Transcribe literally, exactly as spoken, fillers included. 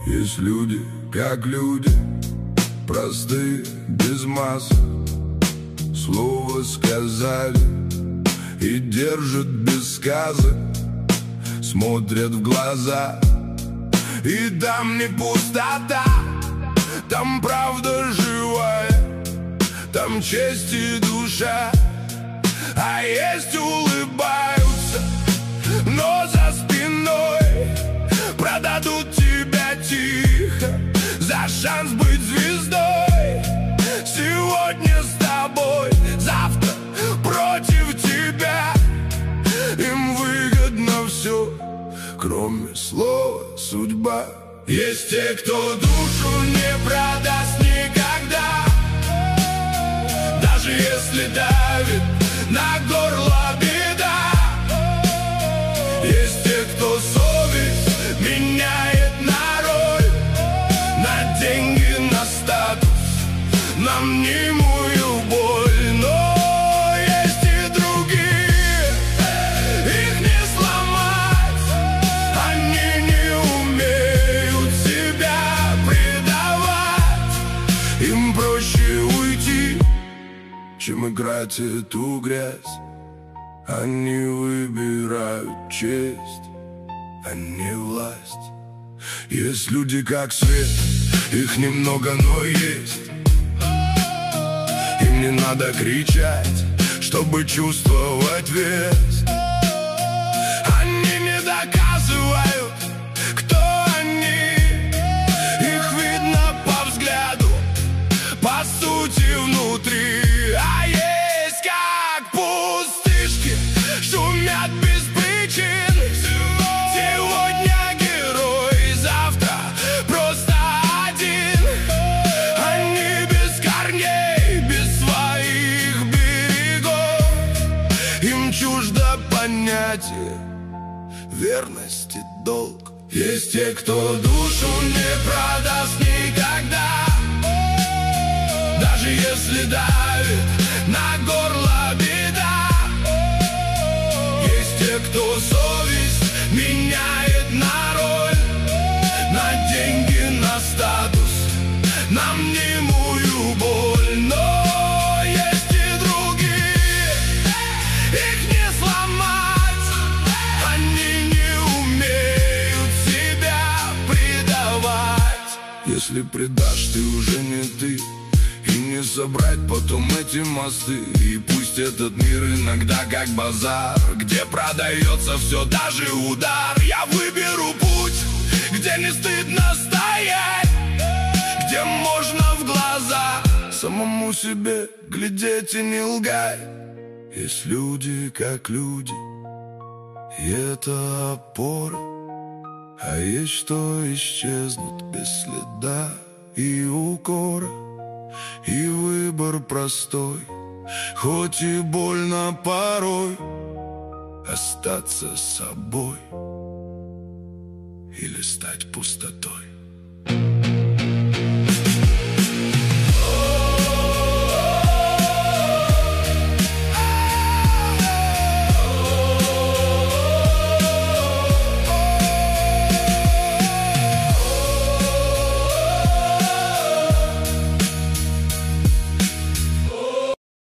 Есть люди, как люди, простые, без масок. Слово сказали и держат без сказок. Смотрят в глаза, и там не пустота, там правда живая, там честь и душа. А есть улыбаются, но за спиной продадут тебя тихо за шанс быть звездой. Сегодня с тобой, завтра против тебя. Им выгодно все, кроме слова судьба. Есть те, кто душу не продаст никогда, даже если давит на горло беда. Есть те, кто совесть меняет на роль, на деньги, на статус, на мнимую боль. Но есть и другие, их не сломать. Они не умеют себя предавать. Им проще уйти, чем играть эту грязь. Они выбирают честь, а не власть. Есть люди как свет, их немного, но есть. Им не надо кричать, чтобы чувствовать вес. Они не доказывают, кто они. Их видно по взгляду, по сути внутри. А есть как пустышки, шумят без причин. Сегодня герой, завтра просто один. Они без корней, без своих берегов. Им чуждо понятие верности, долг. Есть те, кто душу не продаст никогда, даже если давит на горло беда. Есть те, кто совесть меняет на роль, на деньги, на статус, на мнимую боль. Но есть и другие, их не сломать. Они не умеют себя предавать. Если предашь, ты уже не ты, и не собрать потом эти мосты. И пусть этот мир иногда как базар, где продается все, даже удар. Я выберу путь, где не стыдно стоять, где можно в глаза самому себе глядеть и не лгать. Есть люди как люди, и это опора. А есть что исчезнут без следа и укора. И выбор простой, хоть и больно порой, остаться собой или стать пустотой.